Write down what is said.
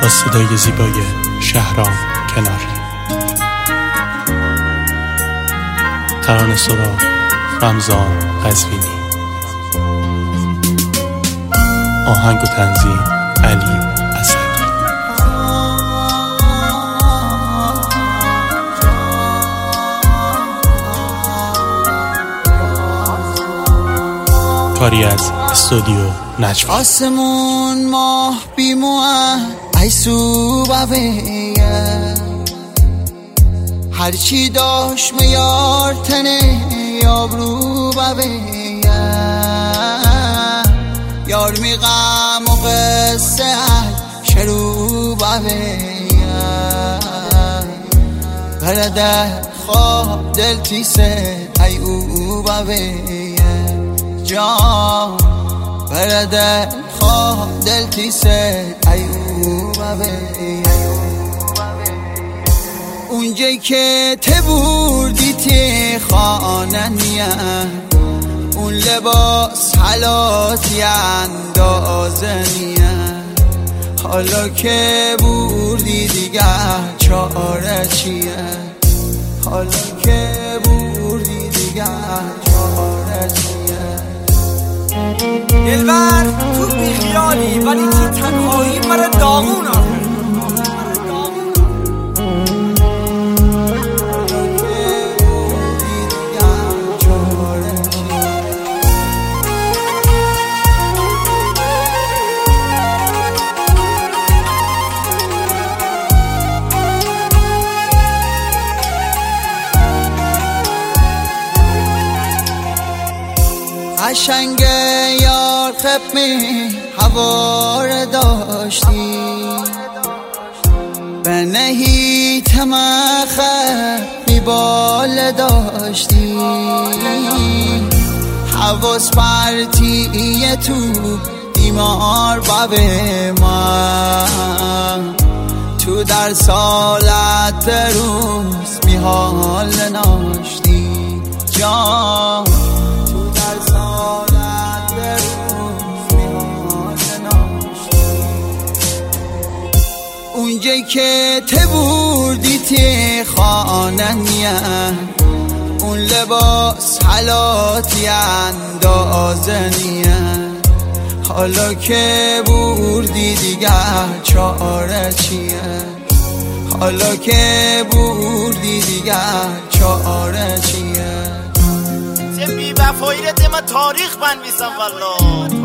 با صدای زیبای شهرام کناری. ترانه سرا رمضان قزوینی. آهنگ و تنظیم علی اسدی. کاری از استودیو نجف. آسمون ماه بیموه ایسو بویه، هرچی داشت میار تنه یابرو بویه، یار میغم و قصه شروع بویه، برده خواب دل تیسه ایو بویه جان، برده خواب دل تیسه ایوب اونجایی که تبوردی تی خانه نیه، اون لباس حالاتی اندازه نیه، حالا که بوردی دیگه چاره چیه، حالا که بوردی دیگه چاره چیه. دلبر تو بیخیالی ولی تی تنهایی مرا داغون آخر. قشنگ یار خبمی هوار داشتی، به نهی تمخه میبال داشتی، حواس پرتیه تو دیمار بابه من، تو در سالت روز میحال ناشتی جان، اونجایی که تبوردی تی خانه نیه، اون لباس حالاتی اندازه نیه، حالا که بوردی دیگه چاره چیه، حالا که بوردی دیگه چاره چیه. بی وفایی رو ما تاریخ بنویسم والله.